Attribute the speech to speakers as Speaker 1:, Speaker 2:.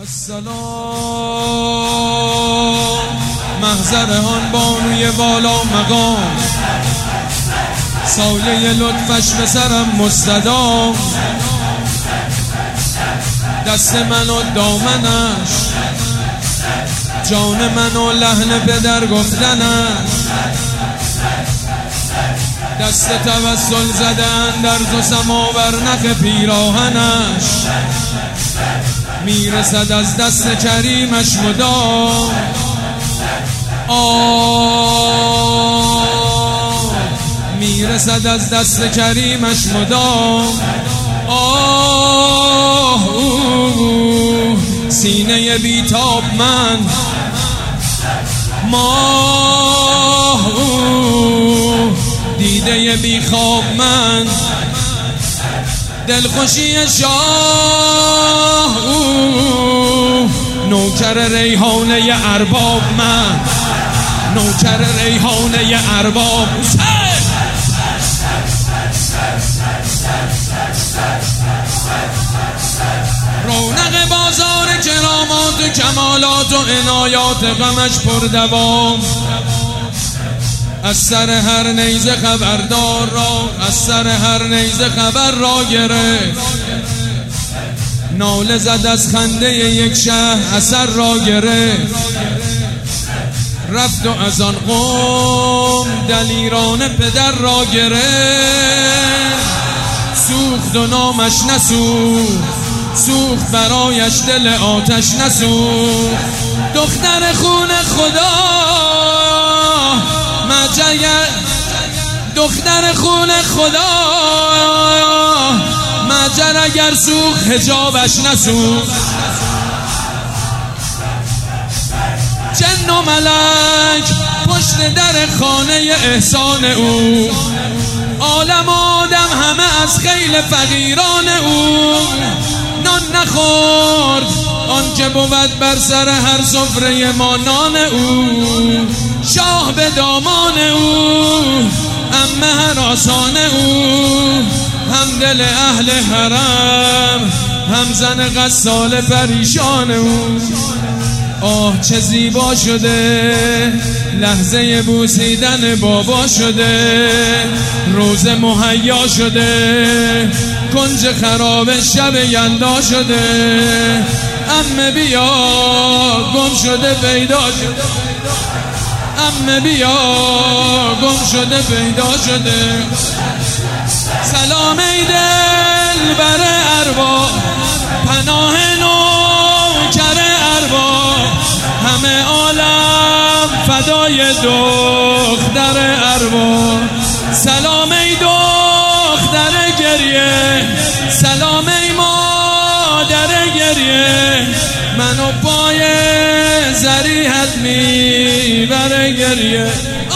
Speaker 1: السلام محضر آن بانوی بالا مقام، سایه لطفش به سرم مستدام، دست من و دامنش، جان من و لحن پدر گفتنش، دست توسل زدن در دو سما بر نخ پیراهنش، میرسد از دست کریمش مدام. میرسد از دست کریمش مدام. سینه بیتاب من، ماه دیده بیخواب من، دلخوشی شاه نوکر ریحانه ارباب من، نوکر ریحانه ارباب. رونق بازار کرامات و کمالات و عنایات غمش پردوام، از سر هر نیزه خبردار را، از سر هر نیزه خبر را گرفت، ناله زد از خنده یک شهر اثر را گرفت، رفت و از آن قوم دلیران پدر را گرفت، سوخت و نامش نسوخت، سوخت برایش دل آتش نسوخت، دختر خون خدا مجگر، دختر خون خدا مجر اگر سوخت حجابش نسوخت، جن و ملک پشت در خانه احسان او، عالم آدم همه از خیل فقیران او، نان نخورد آنکه بود بر سر هر سفره ما نان او، شاه به دامان او، عمه هراسان او، هم دل اهل حرم، هم زن غسال پریشان او. آه چه زیبا شده لحظه بوسیدن بابا شده، روز مهیا شده، کنج خراب شب یلدا شده، عمه بیا گم شده پیدا شده، عمه بیا گم شده پیدا شده. سلام ای دل بر ارواح، پناه نوکر ارواح، همه عالم فدای دختر ارواح. سلام ای دختر گریه، سلام ای مادر گریه، منو پای ذریحت میبره گریه.